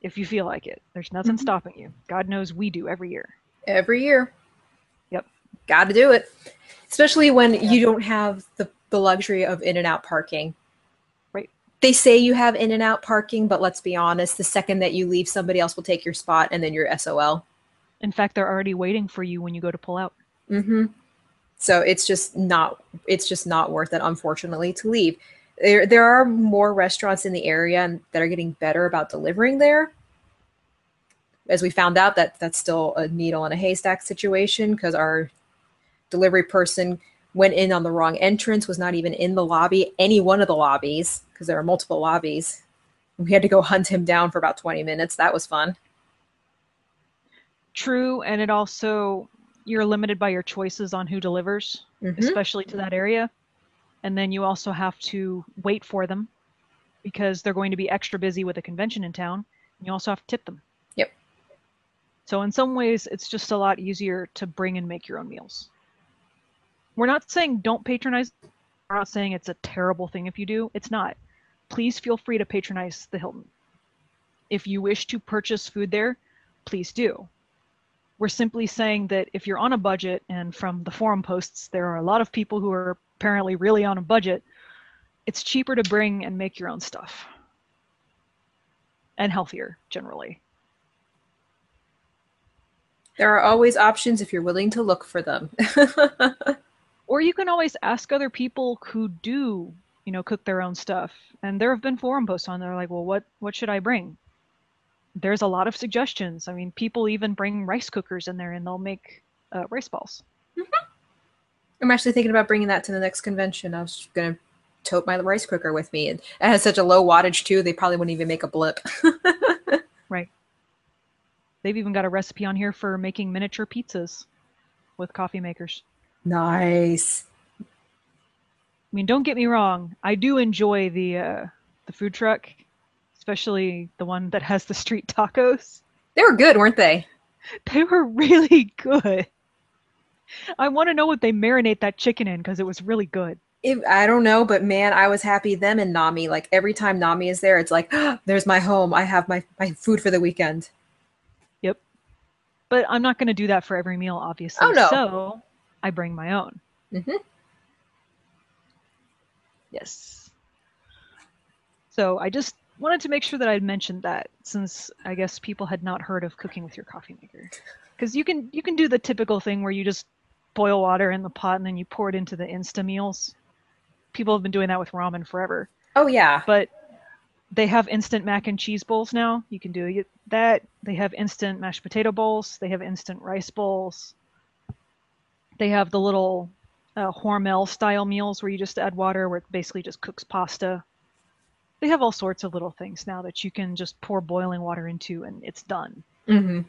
if you feel like it. There's nothing Mhm. stopping you. God knows we do every year. Every year. Yep. Got to do it. Especially when Yeah. you don't have the, the luxury of in and out parking. Right. They say you have in and out parking, but let's be honest, the second that you leave, somebody else will take your spot and then you're S O L. In fact, they're already waiting for you when you go to pull out. Mm-hmm. So it's just not it's just not worth it, unfortunately, to leave. There there are more restaurants in the area that are getting better about delivering there. As we found out that that's still a needle in a haystack situation because our delivery person went in on the wrong entrance, was not even in the lobby, any one of the lobbies, because there are multiple lobbies. We had to go hunt him down for about twenty minutes. That was fun. True, and it also, you're limited by your choices on who delivers, Mm-hmm. especially to that area. And then you also have to wait for them because they're going to be extra busy with a convention in town. And you also have to tip them. Yep. So in some ways, it's just a lot easier to bring and make your own meals. We're not saying don't patronize. We're not saying it's a terrible thing if you do. It's not. Please feel free to patronize the Hilton. If you wish to purchase food there, please do. We're simply saying that if you're on a budget, and from the forum posts, there are a lot of people who are apparently really on a budget, it's cheaper to bring and make your own stuff. And healthier, generally. There are always options if you're willing to look for them. Or you can always ask other people who do, you know, cook their own stuff. And there have been forum posts on there like, well, what, what should I bring? There's a lot of suggestions. I mean, people even bring rice cookers in there and they'll make uh, rice balls. Mm-hmm. I'm actually thinking about bringing that to the next convention. I was going to tote my rice cooker with me. And it has such a low wattage, too, they probably wouldn't even make a blip. Right. They've even got a recipe on here for making miniature pizzas with coffee makers. Nice. I mean, don't get me wrong. I do enjoy the uh, the food truck, especially the one that has the street tacos. They were good, weren't they? They were really good. I want to know what they marinate that chicken in because it was really good. It, I don't know, but man, I was happy them and Nami. Like every time Nami is there, it's like, oh, there's my home. I have my, my food for the weekend. Yep. But I'm not going to do that for every meal, obviously. Oh, no. So I bring my own. Mm-hmm. Yes. So I just wanted to make sure that I'd mentioned that, since I guess people had not heard of cooking with your coffee maker. Because you can you can do the typical thing where you just boil water in the pot and then you pour it into the Insta meals. People have been doing that with ramen forever. Oh, yeah. But they have instant mac and cheese bowls now. You can do that. They have instant mashed potato bowls. They have instant rice bowls. They have the little uh, Hormel style meals where you just add water, where it basically just cooks pasta. They have all sorts of little things now that you can just pour boiling water into and it's done. Mm-hmm.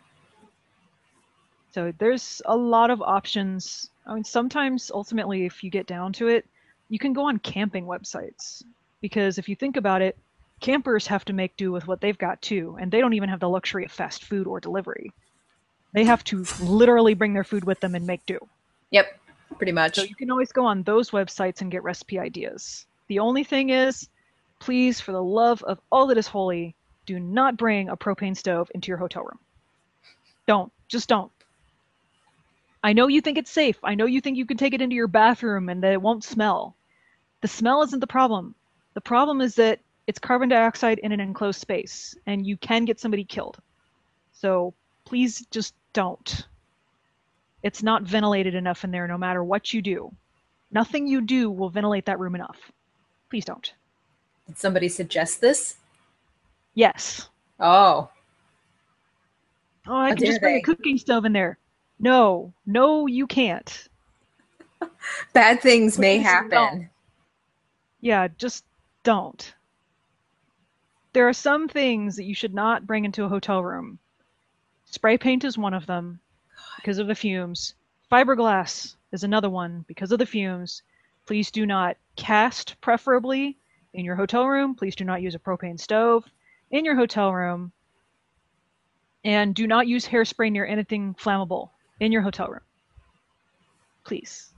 So there's a lot of options. I mean, sometimes ultimately, if you get down to it, you can go on camping websites. Because if you think about it, campers have to make do with what they've got too. And they don't even have the luxury of fast food or delivery. They have to literally bring their food with them and make do. Yep, pretty much. So you can always go on those websites and get recipe ideas. The only thing is, please, for the love of all that is holy, do not bring a propane stove into your hotel room. Don't. Just don't. I know you think it's safe. I know you think you can take it into your bathroom and that it won't smell. The smell isn't the problem. The problem is that it's carbon dioxide in an enclosed space, and you can get somebody killed. So please just don't. It's not ventilated enough in there no matter what you do. Nothing you do will ventilate that room enough. Please don't. Did somebody suggest this? Yes. Oh. Oh, I How can just dare bring they? a cooking stove in there. No. No, you can't. Bad things may Please happen. don't. Yeah, just don't. There are some things that you should not bring into a hotel room. Spray paint is one of them because of the fumes. Fiberglass is another one because of the fumes. Please do not cast, preferably, in your hotel room. Please do not use a propane stove in your hotel room. And do not use hairspray near anything flammable in your hotel room. Please.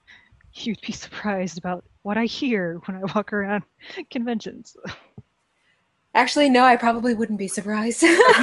You'd be surprised about what I hear when I walk around conventions. Actually, no, I probably wouldn't be surprised.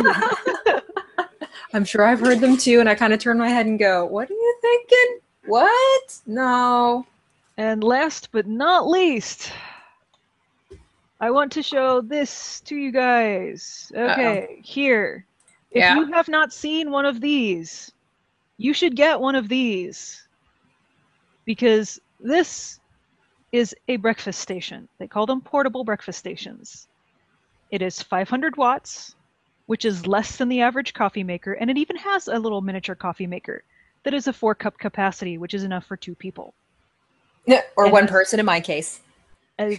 I'm sure I've heard them too, and I kind of turn my head and go, "What are you thinking? What? No." And last but not least, I want to show this to you guys. Okay, Uh-oh. here. If Yeah. you have not seen one of these, you should get one of these. Because this is a breakfast station. They call them portable breakfast stations. It is five hundred watts, which is less than the average coffee maker, and it even has a little miniature coffee maker that is a four cup capacity, which is enough for two people. Or It one has, person in my case. uh,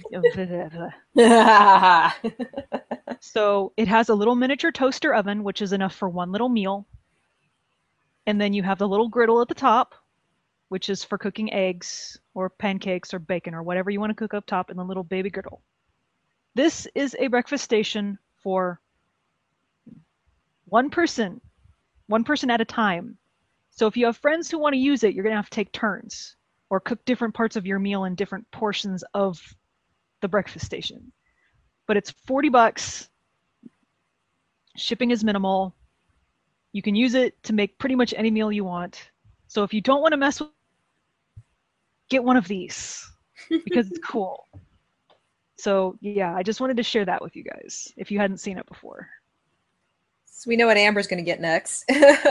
so it has a little miniature toaster oven, which is enough for one little meal. And then you have the little griddle at the top, which is for cooking eggs or pancakes or bacon or whatever you want to cook up top in the little baby griddle. This is a breakfast station for one person, one person at a time. So if you have friends who want to use it, you're going to have to take turns or cook different parts of your meal in different portions of the breakfast station. But it's forty bucks. Shipping is minimal. You can use it to make pretty much any meal you want. So if you don't want to mess with, get one of these because it's cool. So yeah, I just wanted to share that with you guys if you hadn't seen it before. So we know what Amber's going to get next.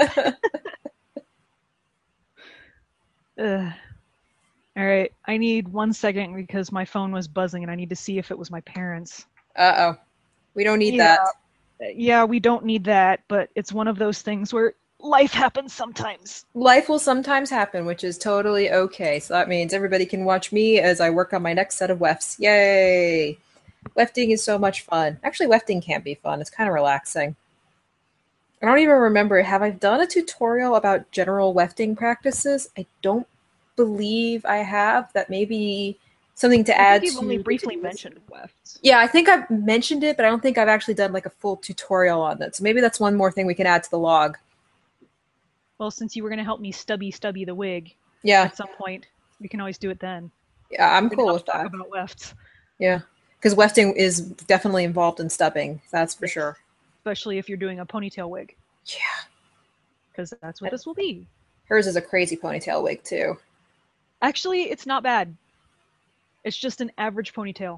Ugh. All right, I need one second because my phone was buzzing and I need to see if it was my parents. Uh-oh. We don't need Yeah. that. Yeah, we don't need that, but it's one of those things where life happens sometimes. Life will sometimes happen, which is totally okay. So that means everybody can watch me as I work on my next set of wefts. Yay! Wefting is so much fun. Actually, wefting can be fun. It's kind of relaxing. I don't even remember. Have I done a tutorial about general wefting practices? I don't believe I have. That may be something to I add think you've to only briefly videos. mentioned wefts. Yeah, I think I've mentioned it, but I don't think I've actually done like a full tutorial on that. So maybe that's one more thing we can add to the log. Well, since you were going to help me stubby stubby the wig Yeah, at some point, we can always do it then. yeah, I'm Good cool enough with to talk that. about wefts, Yeah, because wefting is definitely involved in stubbing. That's for sure. especially if you're doing a ponytail wig, Yeah, because that's what this will be. hers is a crazy ponytail wig too. Actually, it's not bad. It's just an average ponytail.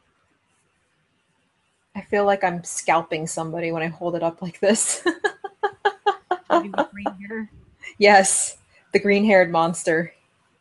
I feel like I'm scalping somebody when I hold it up like this. Lady with green hair. Yes, the green-haired monster.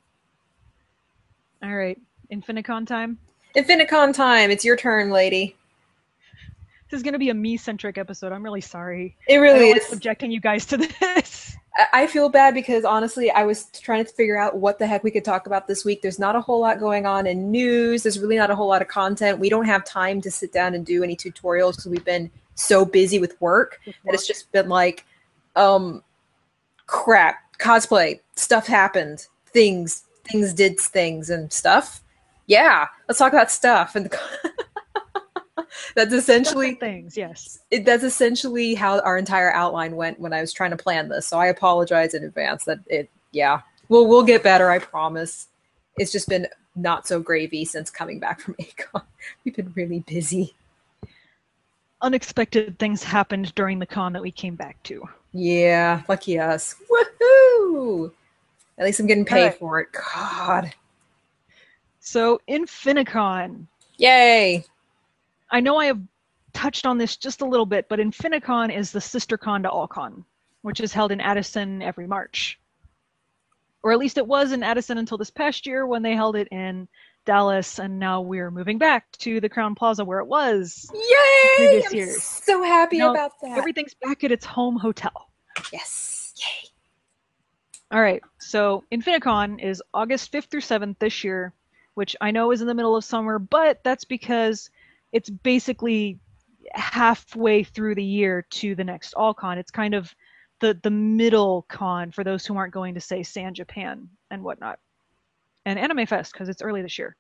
All right, Infinicon time. Infinicon time. It's your turn, lady. This is going to be a me-centric episode. I'm really sorry. It I really don't like is. subjecting you guys to this. I I feel bad because honestly, I was trying to figure out what the heck we could talk about this week. There's not a whole lot going on in news. There's really not a whole lot of content. We don't have time to sit down and do any tutorials because we've been so busy with work that it's just been like, um, crap, cosplay, stuff happened, things, things did things and stuff. Yeah, let's talk about stuff. And that's essentially Different things, yes. it, that's essentially how our entire outline went when I was trying to plan this. So I apologize in advance that it, yeah, we'll, we'll get better. I promise. It's just been not so gravy since coming back from A CON. We've been really busy. Unexpected things happened during the con that we came back to. Yeah, lucky us. Woohoo! At least I'm getting paid right. for it. God. So, Infinicon. Yay! I know I have touched on this just a little bit, but Infinicon is the sister con to AllCon, which is held in Addison every March. Or at least it was in Addison until this past year when they held it in Dallas, and now we're moving back to the Crowne Plaza where it was. Yay! I'm years. so happy now, about that. Everything's back at its home hotel. Yes. Yay. All right, so Infinicon is August fifth through seventh this year, which I know is in the middle of summer, but that's because it's basically halfway through the year to the next AllCon. It's kind of the, the middle con for those who aren't going to, say, San Japan and whatnot. And Anime Fest, because it's early this year.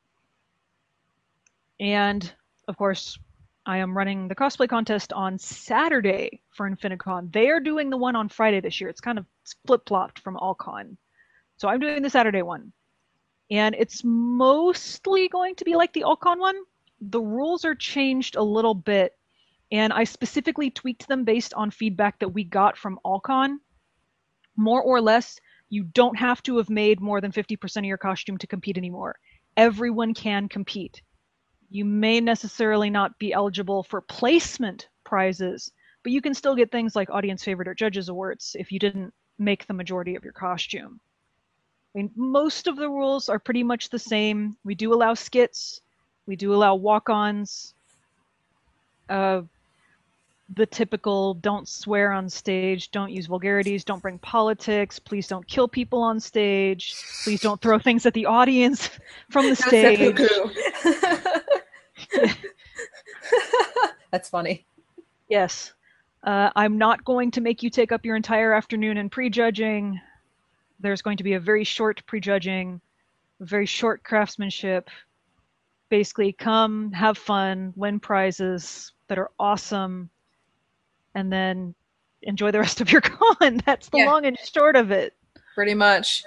And, of course, I am running the cosplay contest on Saturday for Infinicon. They are doing the one on Friday this year. It's kind of flip-flopped from AllCon. So I'm doing the Saturday one. And it's mostly going to be like the AllCon one. The rules are changed a little bit And I specifically tweaked them based on feedback that we got from AllCon. More or less, you don't have to have made more than fifty percent of your costume to compete anymore. Everyone can compete. You may necessarily not be eligible for placement prizes, but you can still get things like audience favorite or judges awards if you didn't make the majority of your costume. I mean, most of the rules are pretty much the same. We do allow skits. We do allow walk-ons. Uh, the typical don't swear on stage, don't use vulgarities, don't bring politics, please don't kill people on stage, please don't throw things at the audience from the stage. That's funny. Yes. Uh, I'm not going to make you take up your entire afternoon in prejudging. There's going to be a very short prejudging, very short craftsmanship. Basically, come, have fun, win prizes that are awesome, and then enjoy the rest of your con. That's the yeah. long and short of it. Pretty much.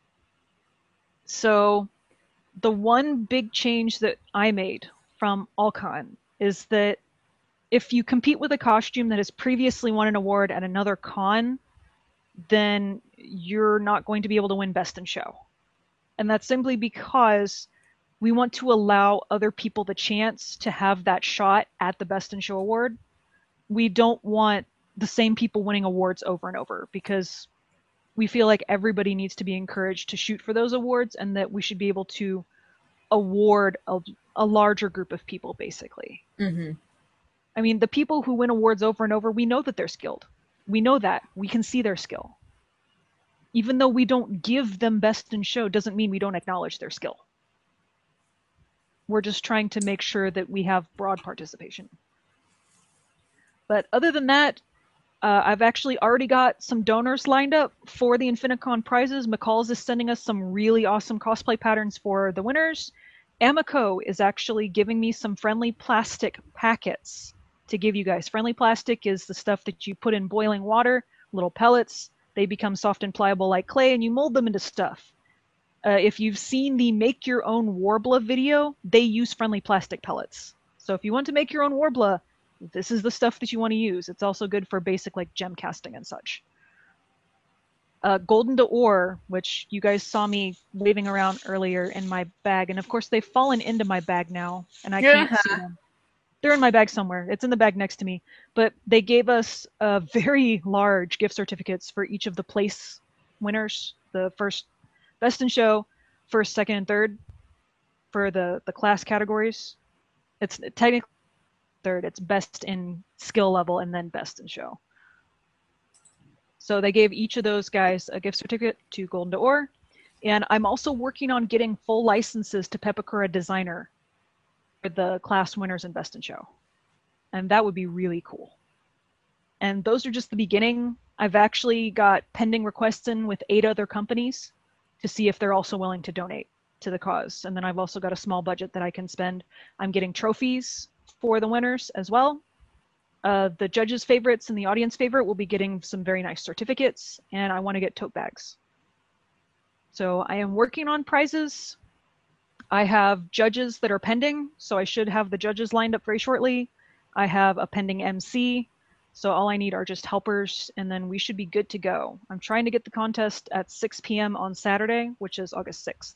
So the one big change that I made from AllCon is that if you compete with a costume that has previously won an award at another con, then you're not going to be able to win Best in Show. And that's simply because we want to allow other people the chance to have that shot at the Best in Show award. We don't want the same people winning awards over and over, because we feel like everybody needs to be encouraged to shoot for those awards, and that we should be able to award a, a larger group of people, basically. Mm-hmm. I mean, the people who win awards over and over, we know that they're skilled. We know that. We can see their skill. Even though we don't give them Best in Show, doesn't mean we don't acknowledge their skill. We're just trying to make sure that we have broad participation. But other than that, uh, I've actually already got some donors lined up for the Infinicon prizes. McCall's is sending us some really awesome cosplay patterns for the winners. Amico is actually giving me some friendly plastic packets to give you guys. Friendly plastic is the stuff that you put in boiling water, little pellets. They become soft and pliable like clay, and you mold them into stuff. Uh, if you've seen the Make Your Own Warbler video, they use friendly plastic pellets. So if you want to make your own Warbler, this is the stuff that you want to use. It's also good for basic like gem casting and such. Uh, Golden d'Or, which you guys saw me waving around earlier in my bag, and of course they've fallen into my bag now, and I can't see them. They're in my bag somewhere. It's in the bag next to me. But they gave us uh, very large gift certificates for each of the place winners, the first Best in Show, first, second, and third for the, the class categories. It's technically third. It's best in skill level and then Best in Show. So they gave each of those guys a gift certificate to Golden d'Or. And I'm also working on getting full licenses to Pepakura Designer for the class winners and Best in Show. And that would be really cool. And those are just the beginning. I've actually got pending requests in with eight other companies to see if they're also willing to donate to the cause. And then I've also got a small budget that I can spend. I'm getting trophies for the winners as well. Uh, the judges' favorites and the audience favorite will be getting some very nice certificates, and I want to get tote bags. So I am working on prizes. I have judges that are pending, so I should have the judges lined up very shortly. I have a pending M C, so all I need are just helpers, and then we should be good to go. I'm trying to get the contest at six p.m. on Saturday, which is August sixth.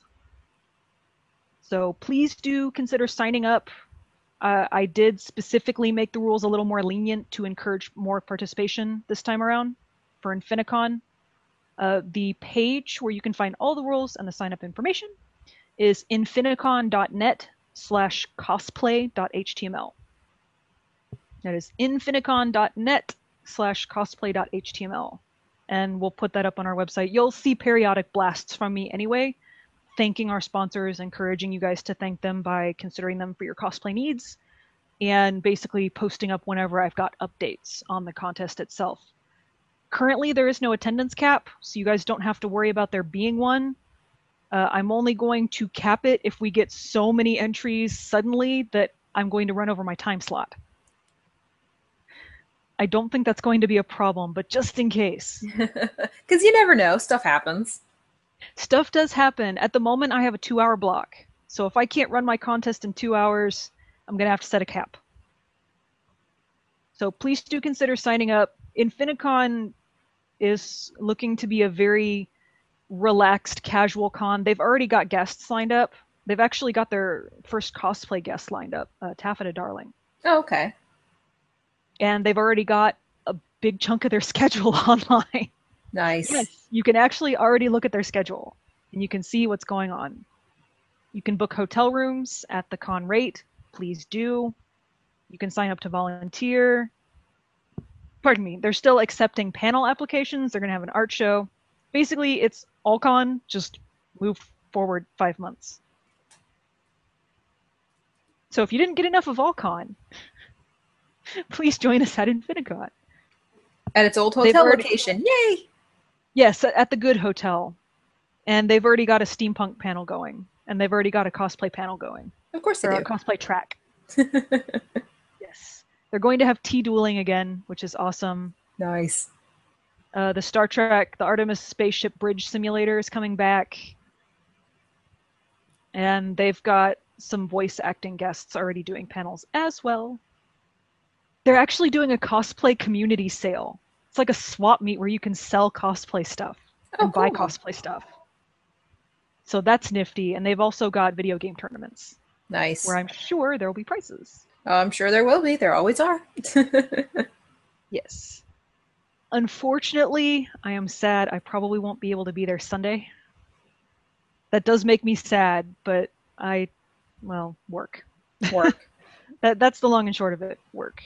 So please do consider signing up. Uh, I did specifically make the rules a little more lenient to encourage more participation this time around for Infinicon. Uh, the page where you can find all the rules and the sign-up information is infinicon.net slash cosplay.html. That is infinicon.net slash cosplay.html. And we'll put that up on our website. You'll see periodic blasts from me anyway, thanking our sponsors, encouraging you guys to thank them by considering them for your cosplay needs, and basically posting up whenever I've got updates on the contest itself. Currently, there is no attendance cap, so you guys don't have to worry about there being one. Uh, I'm only going to cap it if we get so many entries suddenly that I'm going to run over my time slot. I don't think that's going to be a problem, but just in case. Because you never know, stuff happens. Stuff does happen. At the moment, I have a two-hour block. So if I can't run my contest in two hours, I'm going to have to set a cap. So please do consider signing up. Infinicon is looking to be a very relaxed, casual con. They've already got guests lined up. They've actually got their first cosplay guest lined up, uh, Taffeta Darling. Oh, okay. And they've already got a big chunk of their schedule online. Nice. Yes, you can actually already look at their schedule, and you can see what's going on. You can book hotel rooms at the con rate. Please do. You can sign up to volunteer. Pardon me. They're still accepting panel applications. They're going to have an art show. Basically, it's all con, just move forward five months. So if you didn't get enough of Allcon, please join us at Infinicon. At its old hotel already, location. Yay! Yes, at the Good Hotel. And they've already got a steampunk panel going. And they've already got a cosplay panel going. Of course they or do. a cosplay track. Yes. They're going to have T-dueling again, which is awesome. Nice. Uh, the Star Trek, the Artemis Spaceship Bridge Simulator is coming back. And they've got some voice acting guests already doing panels as well. They're actually doing a cosplay community sale. It's like a swap meet where you can sell cosplay stuff oh, and cool. buy cosplay stuff. So that's nifty. And they've also got video game tournaments. Nice. Where I'm sure there will be prizes. Oh, I'm sure there will be. There always are. Yes. Unfortunately, I am sad. I probably won't be able to be there Sunday. That does make me sad, but I, well, work. Work. that That's the long and short of it. Work.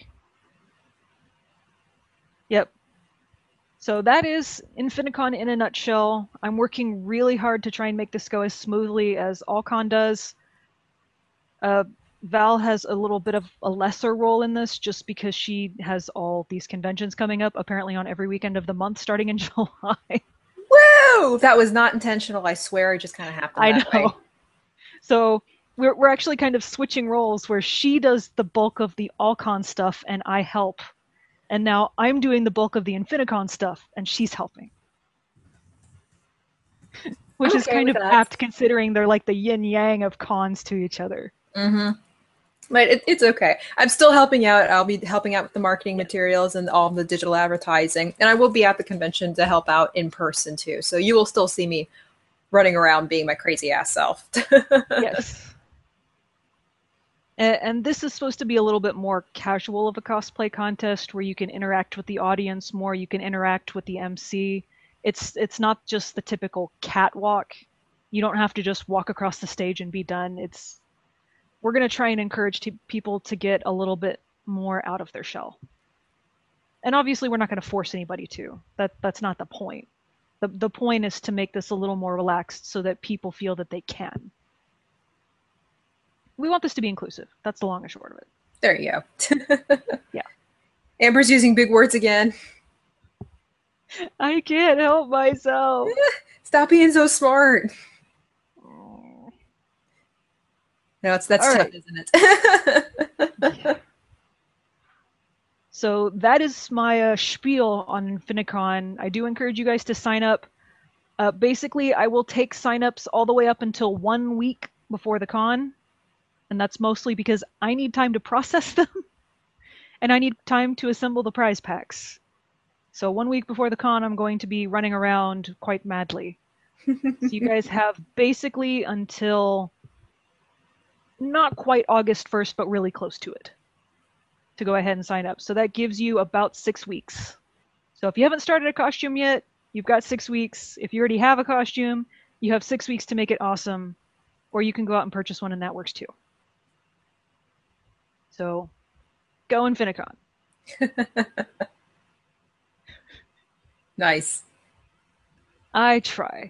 Yep. So that is Infinicon in a nutshell. I'm working really hard to try and make this go as smoothly as Allcon does. Uh, Val has a little bit of a lesser role in this just because she has all these conventions coming up, apparently on every weekend of the month starting in July. Woo! That was not intentional, I swear. It just kind of happened I that know. way. So we're we're actually kind of switching roles where she does the bulk of the Allcon stuff and I help. And now I'm doing the bulk of the Infinicon stuff and she's helping. Which I'm is okay kind of with that. apt considering they're like the yin-yang of cons to each other. Mm-hmm. But it, it's okay. I'm still helping out. I'll be helping out with the marketing materials and all the digital advertising. And I will be at the convention to help out in person too. So you will still see me running around being my crazy ass self. Yes. And, and this is supposed to be a little bit more casual of a cosplay contest where you can interact with the audience more. You can interact with the M C. It's it's not just the typical catwalk. You don't have to just walk across the stage and be done. It's We're going to try and encourage t- people to get a little bit more out of their shell. And obviously we're not going to force anybody to. That That's not the point. The, the point is to make this a little more relaxed so that people feel that they can. We want this to be inclusive. That's the long and short of it. There you go. Yeah. Amber's using big words again. I can't help myself. Stop being so smart. No, it's that's All tough, right. isn't it? So that is my uh, spiel on Infinicon. I do encourage you guys to sign up. Uh, basically, I will take signups all the way up until one week before the con. And that's mostly because I need time to process them. And I need time to assemble the prize packs. So one week before the con, I'm going to be running around quite madly. So you guys have basically until not quite August first, but really close to it to go ahead and sign up. So that gives you about six weeks. So if you haven't started a costume yet, you've got six weeks. If you already have a costume, you have six weeks to make it awesome. Or you can go out and purchase one and that works too. So go Infinicon. Nice. I try.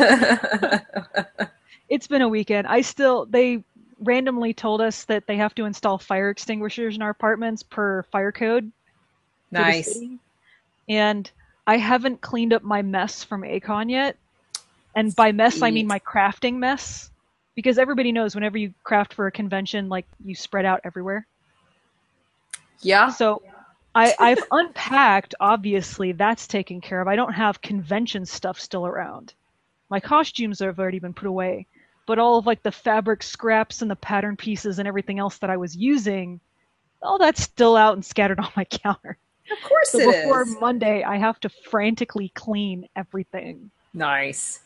It's been a weekend. I still, they randomly told us that they have to install fire extinguishers in our apartments per fire code. Nice. And I haven't cleaned up my mess from A CON yet. And by mess, I mean my crafting mess. Because everybody knows whenever you craft for a convention, like, you spread out everywhere. Yeah. So I, I've unpacked, obviously, that's taken care of. I don't have convention stuff still around. My costumes have already been put away. But all of, like, the fabric scraps and the pattern pieces and everything else that I was using, All that's still out and scattered on my counter. Of course So it before is. Monday, I have to frantically clean everything. Nice.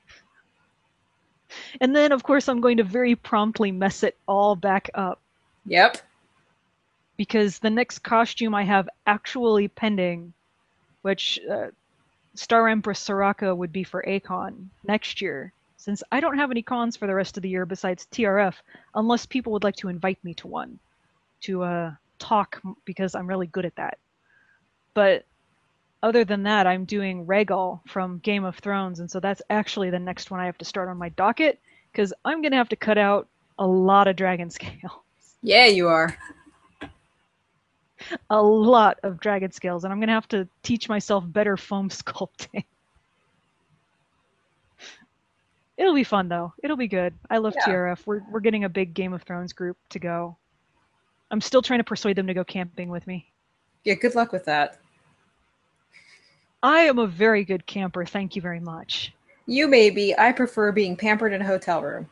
And then, of course, I'm going to very promptly mess it all back up. Yep. Because the next costume I have actually pending, which uh, Star Empress Soraka would be for A CON next year, since I don't have any cons for the rest of the year besides T R F, unless people would like to invite me to one, to uh, talk, because I'm really good at that. But other than that, I'm doing Rhaegal from Game of Thrones, and so that's actually the next one I have to start on my docket, because I'm going to have to cut out a lot of dragon scale. Yeah, you are. A lot of dragon scales, and I'm going to have to teach myself better foam sculpting. It'll be fun, though. It'll be good. I love Yeah. T R F. We're, we're getting a big Game of Thrones group to go. I'm still trying to persuade them to go camping with me. Yeah, good luck with that. I am a very good camper, thank you very much. You may be. I prefer being pampered in a hotel room.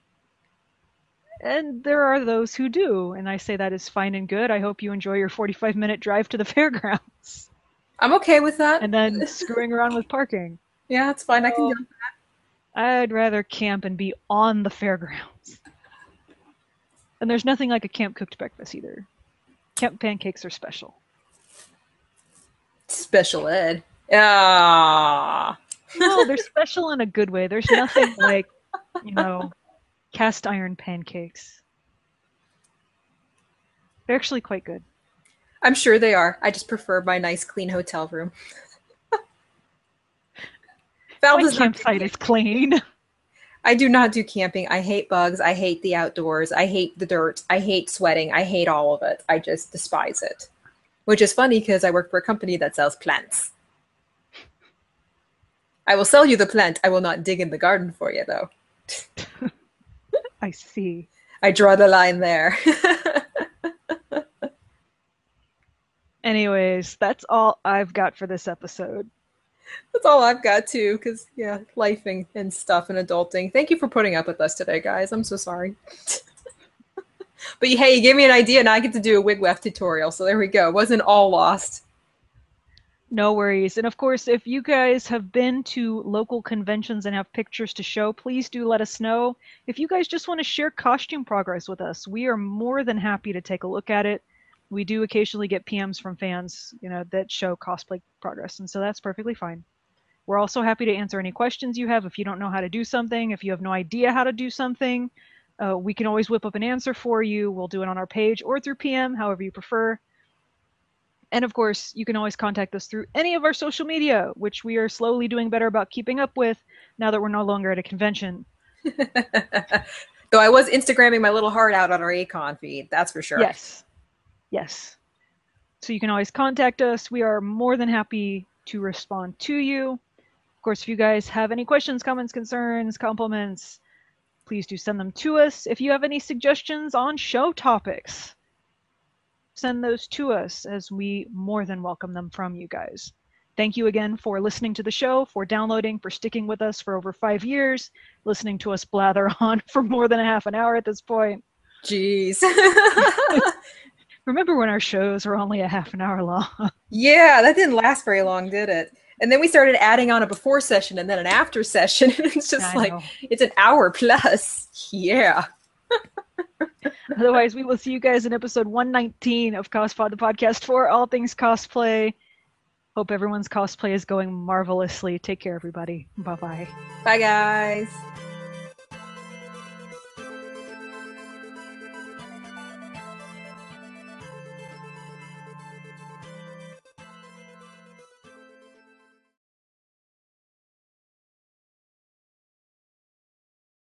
And there are those who do, and I say that is fine and good. I hope you enjoy your forty-five minute drive to the fairgrounds. I'm okay with that. And then screwing around with parking. Yeah, that's fine. I can So, do that. I'd rather camp and be on the fairgrounds. And there's nothing like a camp cooked breakfast either. Camp pancakes are special. Special ed. Ah. No, they're special in a good way. There's nothing like, you know, cast iron pancakes. They're actually quite good. I'm sure they are. I just prefer my nice, clean hotel room. Val My does not do campsite is clean. I do not do camping. I hate bugs. I hate the outdoors. I hate the dirt. I hate sweating. I hate all of it. I just despise it. Which is funny because I work for a company that sells plants. I will sell you the plant. I will not dig in the garden for you, though. I see. I draw the line there. Anyways, that's all I've got for this episode. That's all I've got, too, because, yeah, lifing and stuff and adulting. Thank you for putting up with us today, guys. I'm so sorry. But hey, you gave me an idea, and I get to do a WigWef tutorial, so there we go. It wasn't all lost. No worries. And of course, if you guys have been to local conventions and have pictures to show, please do let us know. If you guys just want to share costume progress with us, we are more than happy to take a look at it. We do occasionally get P Ms from fans, you know, that show cosplay progress, and so that's perfectly fine. We're also happy to answer any questions you have. If you don't know how to do something, if you have no idea how to do something, uh, we can always whip up an answer for you. We'll do it on our page or through P M, however you prefer. And of course, you can always contact us through any of our social media, which we are slowly doing better about keeping up with now that we're no longer at a convention. Though I was Instagramming my little heart out on our A CON feed, that's for sure. Yes. Yes. So you can always contact us. We are more than happy to respond to you. Of course, if you guys have any questions, comments, concerns, compliments, please do send them to us. If you have any suggestions on show topics, send those to us, as we more than welcome them from you guys. Thank you again for listening to the show, for downloading, for sticking with us for over five years, listening to us blather on for more than a half an hour at this point. Jeez. Remember when our shows were only a half an hour long? Yeah, that didn't last very long, did it? And then we started adding on a before session and then an after session. It's just I like, know. it's an hour plus. Yeah. Otherwise, we will see you guys in episode one nineteen of Cospod, the podcast for all things cosplay. Hope everyone's cosplay is going marvelously. Take care, everybody. Bye-bye. Bye, guys.